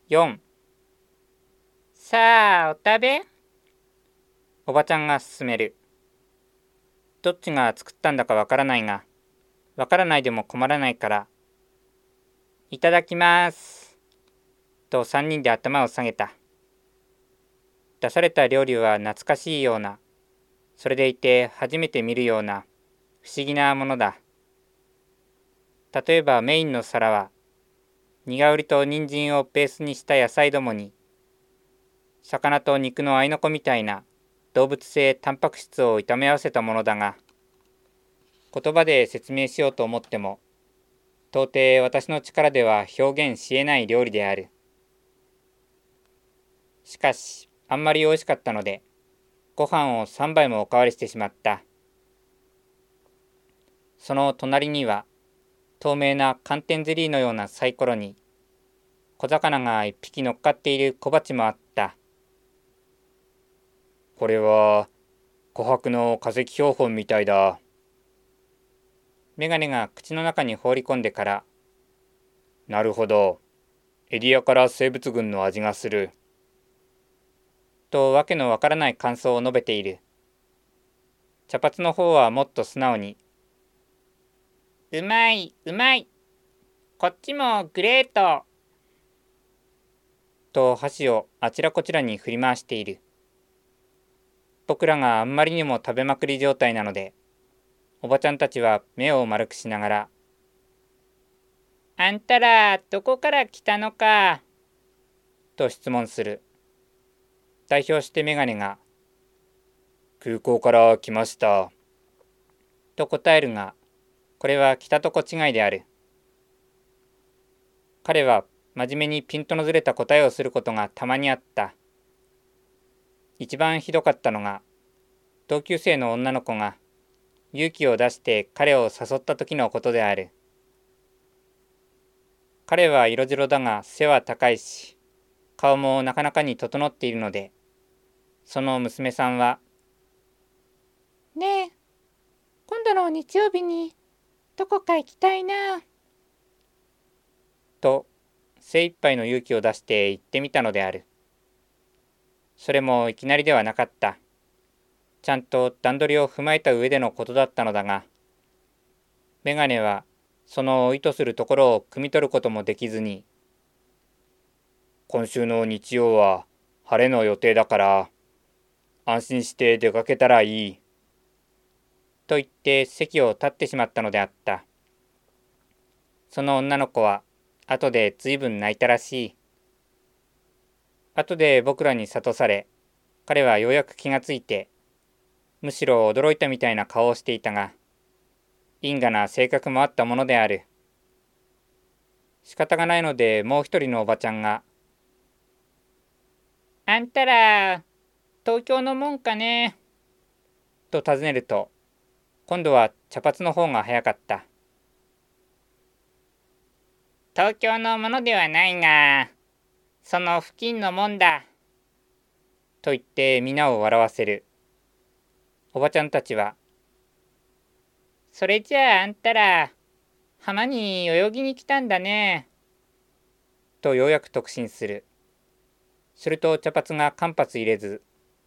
4。さあ、お食べ。おばちゃんが勧める。どっちが作ったんだかわからないが、わからないでも困らないから、いただきます。と3人で頭を下げた。出された料理は懐かしいような、それでいて初めて見るような不思議なものだ。例えばメインの皿は、苦瓜と人参をベースにした野菜どもに、魚と肉の合いの子みたいな動物性タンパク質を炒め合わせたものだが、言葉で説明しようと思っても、到底私の力では表現し得ない料理である。しかし、あんまり美味しかったので、ご飯を3杯もおかわりしてしまった。その隣には、透明な寒天ゼリーのようなサイコロに、小魚が1匹乗っかっている小鉢もあった。 これは、琥珀の化石標本みたいだ。 メガネが口の中に放り込んでから、 なるほど。エリアから生物群の味がする。 とわけのわからない感想を述べている。茶髪の方はもっと素直に、うまい、うまい。こっちもグレート。と箸をあちらこちらに振り回している。僕らがあんまりにも食べまくり状態なので、おばちゃんたちは目を丸くしながら、あんたらどこから来たのかと質問する。代表してメガネが、 空港から来ました。 と答えるが、これは来たとこ違いである。彼は真面目にピントのずれた答えをすることがたまにあった。一番ひどかったのが、同級生の女の子が勇気を出して彼を誘った時のことである。彼は色白だが背は高いし、顔もなかなかに整っているので、その娘さんは、ねえ、今度の日曜日にどこか行きたいな、と精一杯の勇気を出して言ってみたのである。それもいきなりではなかった。ちゃんと段取りを踏まえた上でのことだったのだが、メガネはその意図するところを汲み取ることもできずに、 今週の日曜は晴れの予定だから、安心して出かけたらいい。 と言って席を立ってしまったのであった。その女の子は後でずいぶん泣いたらしい。後で僕らに諭され、彼はようやく気がついて、むしろ驚いたみたいな顔をしていたが、因果な性格もあったものである。仕方がないのでもう一人のおばちゃんが、あんたら、東京のもんかねと尋ねると、今度は茶髪の方が早かった。東京のものではないが、その付近のもんだ。と言って皆を笑わせる。おばちゃんたちは、それじゃああんたら、浜に泳ぎに来たんだね。とようやく特進する。すると茶髪が間髪入れず、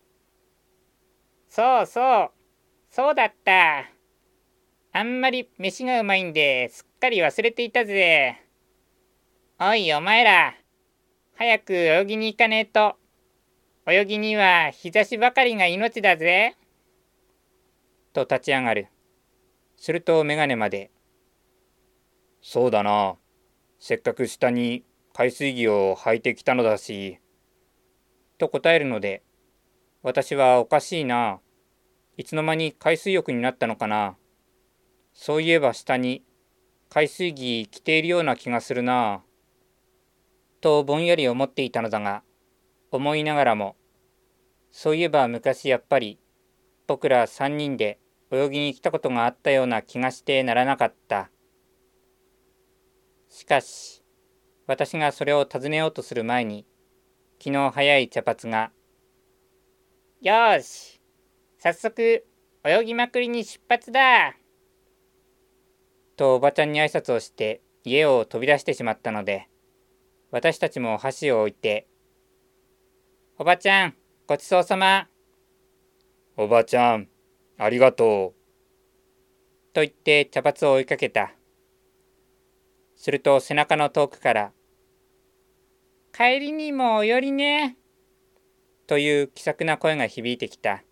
そうそう、そうだった。あんまり飯がうまいんですっかり忘れていたぜ。おいお前ら、早く泳ぎに行かねえと。泳ぎには日差しばかりが命だぜ。と立ち上がる。するとメガネまで、 そうだな。せっかく下に海水着を履いてきたのだし。 と答えるので、私はおかしいな。いつの間に海水浴になったのかな。そういえば下に海水着着ているような気がするな。とぼんやり思っていたのだが、思いながらも、そういえば昔やっぱり僕ら3人で泳ぎに来たことがあったような気がしてならなかった。しかし、私がそれを尋ねようとする前に、気の早い茶髪が、よーし、早速泳ぎまくりに出発だとおばちゃんに挨拶をして家を飛び出してしまったので、 私たちも箸を置いて、おばちゃん、ごちそうさま。 おばちゃん、ありがとう。 と言って茶髪を追いかけた。すると背中の遠くから、帰りにもお寄りね。という気さくな声が響いてきた。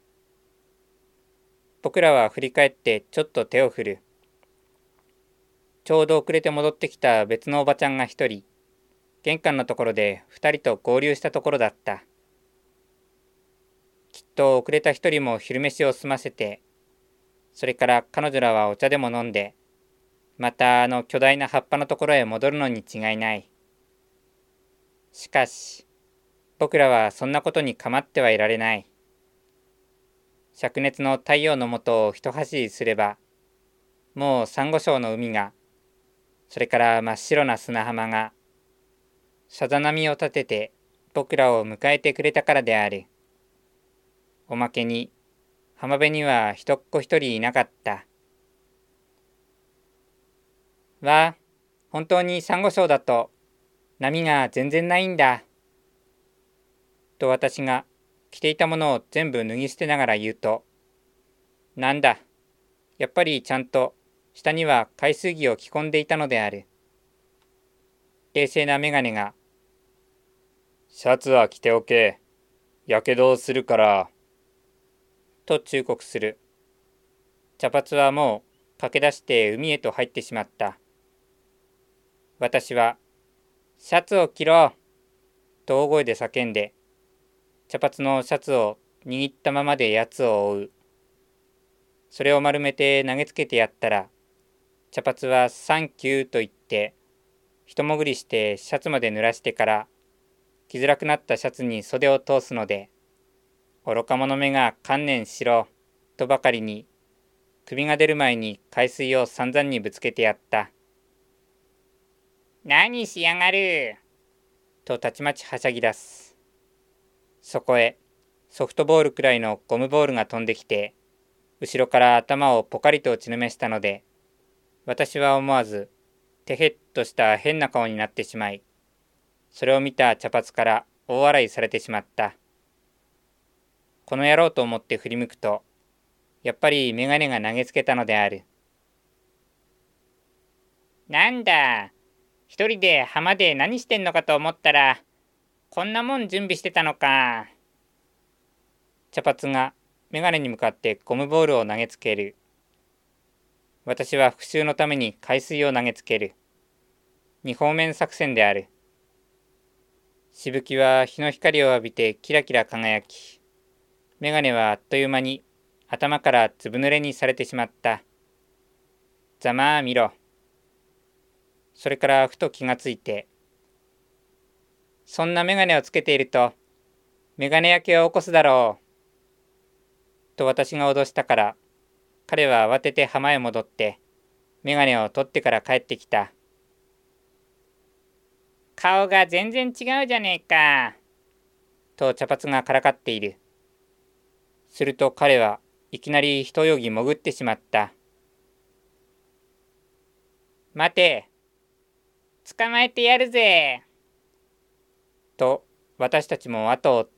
僕らは振り返ってちょっと手を振る。ちょうど遅れて戻ってきた別のおばちゃんが一人、玄関のところで二人と合流したところだった。きっと遅れた一人も昼飯を済ませて、それから彼女らはお茶でも飲んで、またあの巨大な葉っぱのところへ戻るのに違いない。しかし、僕らはそんなことに構ってはいられない。灼熱の太陽の下を一走りすれば、もうサンゴ礁の海が、それから真っ白な砂浜が、さざ波を立てて僕らを迎えてくれたからである。おまけに、浜辺には人っ子一人いなかった。わあ、本当にサンゴ礁だと、波が全然ないんだ。と私が着ていたものを全部脱ぎ捨てながら言うと、なんだ、やっぱりちゃんと下には海水着を着込んでいたのである。冷静なメガネが、 シャツは着ておけ。やけどをするから。 と忠告する。茶髪はもう駆け出して海へと入ってしまった。私は、シャツを着ろと大声で叫んで、茶髪のシャツを握ったままでやつを追う。それを丸めて投げつけてやったら、茶髪はサンキューと言って、一潜りしてシャツまで濡らしてから、着づらくなったシャツに袖を通すので、愚か者めが観念しろとばかりに、首が出る前に海水を散々にぶつけてやった。何しやがるとたちまちはしゃぎ出す。そこへソフトボールくらいのゴムボールが飛んできて、後ろから頭をポカリと打ちのめしたので、私は思わずてへっとした変な顔になってしまい、それを見た茶髪から大笑いされてしまった。この野郎と思って振り向くと、やっぱりメガネが投げつけたのである。なんだ、一人で浜で何してんのかと思ったら、こんなもん準備してたのか。茶髪がメガネに向かってゴムボールを投げつける。私は復讐のために海水を投げつける。二方面作戦である。しぶきは日の光を浴びてキラキラ輝き、メガネはあっという間に頭からずぶ濡れにされてしまった。ざまあ見ろ。それからふと気がついて、そんなメガネをつけていると、メガネ焼けを起こすだろう。と私が脅したから、彼は慌てて浜へ戻って、メガネを取ってから帰ってきた。顔が全然違うじゃねえか。と茶髪がからかっている。すると彼はいきなり一泳ぎ潜ってしまった。待て。捕まえてやるぜ。と私たちも後を追った。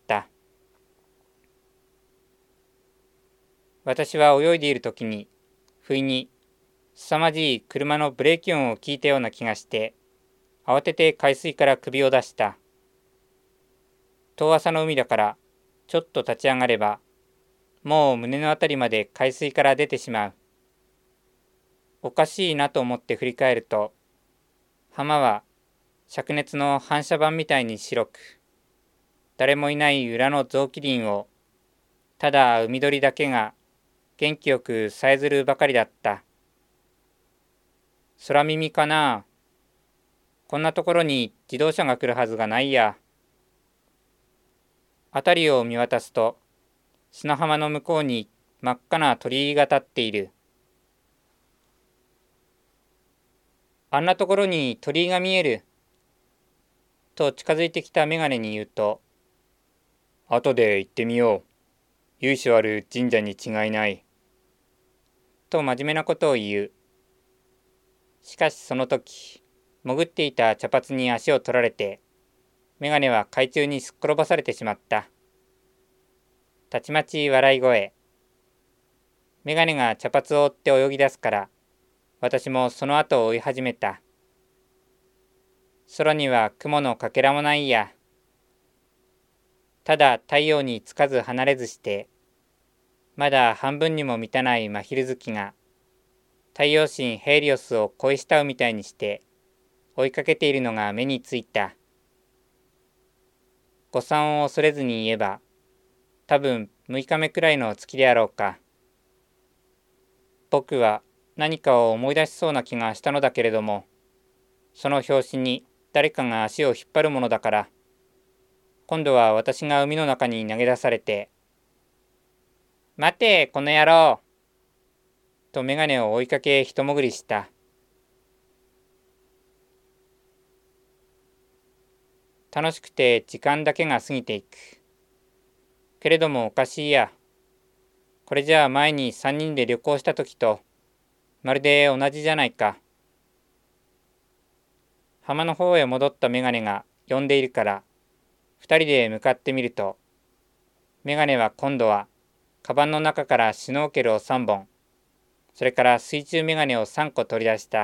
私は泳いでいるときに不意に凄まじい車のブレーキ音を聞いたような気がして慌てて海水から首を出した。遠浅の海だからちょっと立ち上がればもう胸のあたりまで海水から出てしまう。おかしいなと思って振り返ると浜は灼熱の反射板みたいに白く、誰もいない裏の雑木林を、ただ海鳥だけが元気よくさえずるばかりだった。空耳かな。こんなところに自動車が来るはずがないや。辺りを見渡すと、砂浜の向こうに真っ赤な鳥居が立っている。あんなところに鳥居が見える。と近づいてきたメガネに言うと、 後で行ってみよう。由緒ある神社に違いない。 と真面目なことを言う。しかしその時、 潜っていた茶髪に足を取られて、メガネは海中にすっ転ばされてしまった。たちまち笑い声。メガネが茶髪を追って泳ぎ出すから、私もその後を追い始めた。空には雲のかけらもないや。ただ太陽につかず離れずして、まだ半分にも満たない真昼月が、太陽神ヘイリオスを恋したうみたいにして追いかけているのが目についた。誤算を恐れずに言えば、多分6日目くらいの月であろうか。僕は何かを思い出しそうな気がしたのだけれども、その拍子に誰かが足を引っ張るものだから、今度は私が海の中に投げ出されて、待て、この野郎とメガネを追いかけ一潜りした。楽しくて時間だけが過ぎていく。けれどもおかしいや。これじゃあ前に3人で旅行した時とまるで同じじゃないか。浜の方へ戻ったメガネが呼んでいるから2人で向かってみると、メガネは今度はカバンの中からシュノーケルを3本、それから水中メガネを3個取り出した。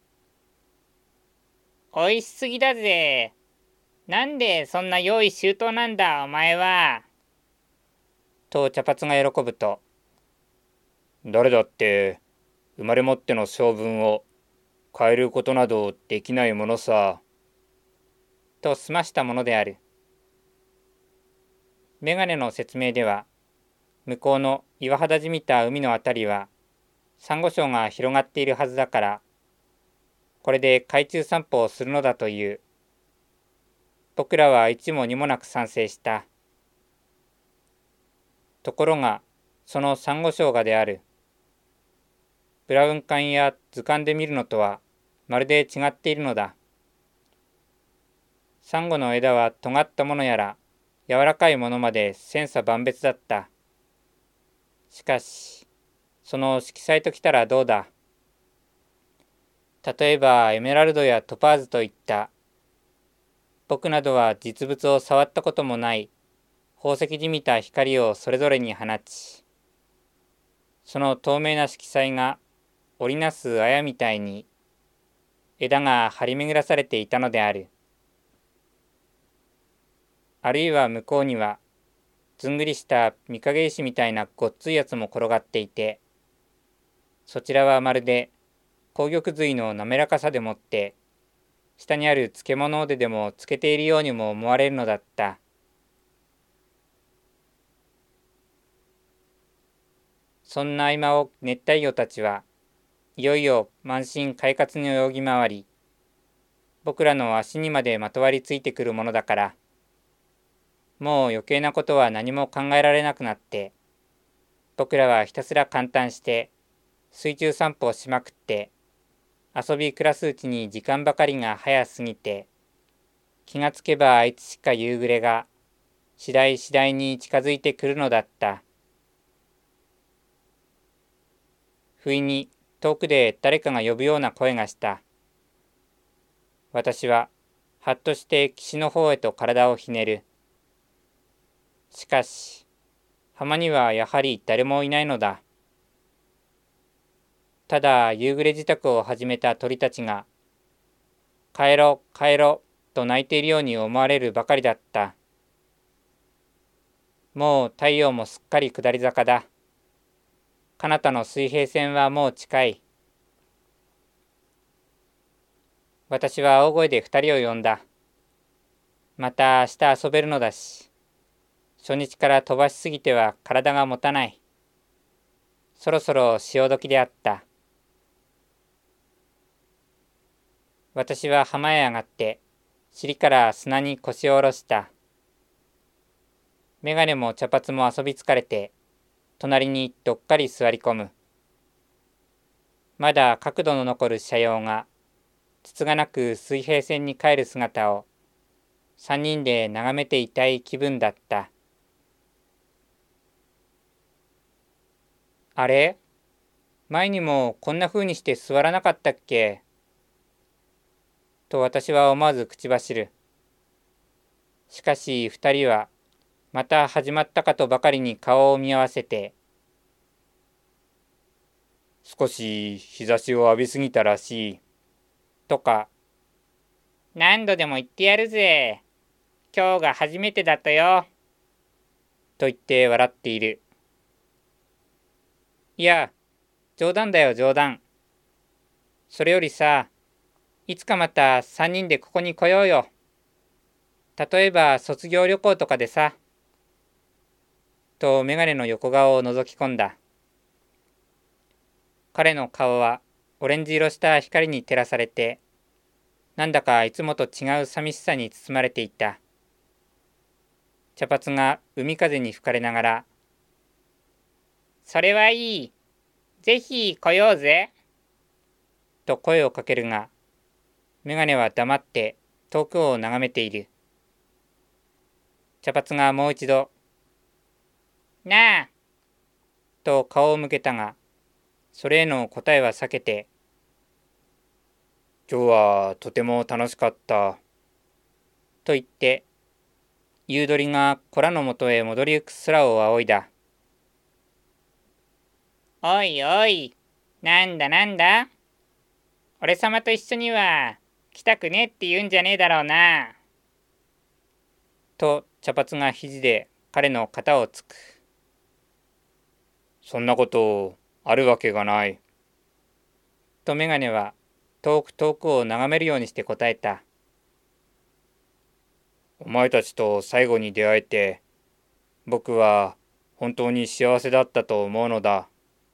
おいしすぎだぜ。なんでそんな用意周到なんだお前は。と茶髪が喜ぶと、 誰だって生まれ持っての性分を変えることなどできないものさ。 と済ましたものである。メガネの説明では、向こうの岩肌じみた海のあたりはサンゴ礁が広がっているはずだから、これで海中散歩をするのだという。僕らは一も二もなく賛成した。ところが、そのサンゴ礁がである。ブラウン管や図鑑で見るのとはまるで違っているのだ。サンゴの枝は尖ったものやら柔らかいものまで千差万別だった。しかし、その色彩ときたらどうだ。例えばエメラルドやトパーズといった、僕などは実物を触ったこともない宝石じみた光をそれぞれに放ち、その透明な色彩が織りなす綾みたいに枝が張り巡らされていたのである。あるいは向こうにはずんぐりした御影石みたいなごっついやつも転がっていて、そちらはまるで紅玉髄の滑らかさでもって下にある漬物でも漬けているようにも思われるのだった。そんな合間を熱帯魚たちはいよいよ満身快活に泳ぎ回り、僕らの足にまでまとわりついてくるものだから、もう余計なことは何も考えられなくなって、僕らはひたすら感嘆して水中散歩をしまくって遊び暮らすうちに時間ばかりが早すぎて、気がつけばいつしか夕暮れが次第次第に近づいてくるのだった。不意に遠くで誰かが呼ぶような声がした。私ははっとして岸の方へと体をひねる。しかし、浜にはやはり誰もいないのだ。ただ夕暮れ支度を始めた鳥たちが、帰ろ帰ろと鳴いているように思われるばかりだった。もう太陽もすっかり下り坂だ。彼方の水平線はもう近い。私は大声で二人を呼んだ。また明日遊べるのだし、初日から飛ばしすぎては体が持たない。そろそろ潮時であった。私は浜へ上がって、尻から砂に腰を下ろした。メガネも茶髪も遊び疲れて、隣にどっかり座り込む。まだ角度の残る斜陽が、つつがなく水平線に帰る姿を、3人で眺めていたい気分だった。あれ？前にもこんな風にして座らなかったっけ？ と私は思わず口走る。しかし二人はまた始まったかとばかりに顔を見合わせて、 少し日差しを浴びすぎたらしい。 とか、何度でも言ってやるぜ。今日が初めてだったよ。と言って笑っている。いや、冗談だよ冗談。それよりさ、いつかまた3人でここに来ようよ。例えば卒業旅行とかでさ。とメガネの横顔を覗き込んだ。彼の顔はオレンジ色した光に照らされて、なんだかいつもと違う寂しさに包まれていた。茶髪が海風に吹かれながら、それはいい。ぜひ来ようぜ。と声をかけるが、メガネは黙って遠くを眺めている。茶髪がもう一度、なあ、と顔を向けたが、それへの答えは避けて、 今日はとても楽しかった。 と言って、夕鳥が子らのもとへ戻りゆく空を仰いだ。おいおい、なんだなんだ。俺様と一緒には来たくねえって言うんじゃねえだろうな。と茶髪が肘で彼の肩をつく。 そんなことあるわけがない。 とメガネは遠く遠くを眺めるようにして答えた。 お前たちと最後に出会えて、僕は本当に幸せだったと思うのだ。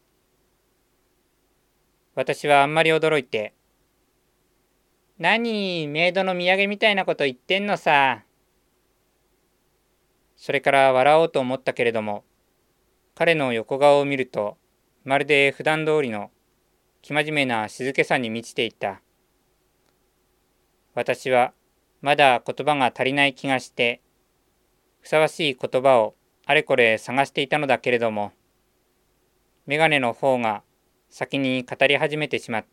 私はあんまり驚いて、何、メイドの土産みたいなこと言ってんのさ。それから笑おうと思ったけれども、彼の横顔を見ると、まるで普段通りの生真面目な静けさに満ちていた。私はまだ言葉が足りない気がして、ふさわしい言葉をあれこれ探していたのだけれども、メガネの方が先に語り始めてしまった。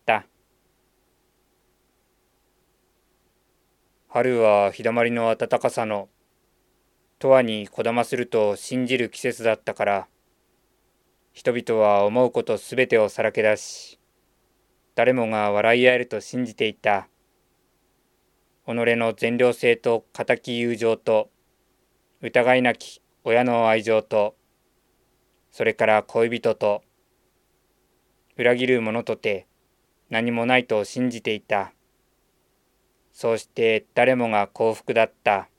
春は日だまりの暖かさの、永遠にこだますると信じる季節だったから、人々は思うことすべてをさらけ出し、誰もが笑い合えると信じていた。己の善良性と固き友情と、疑いなき親の愛情と、それから恋人と、裏切る者とて何もないと信じていた。そうして誰もが幸福だった。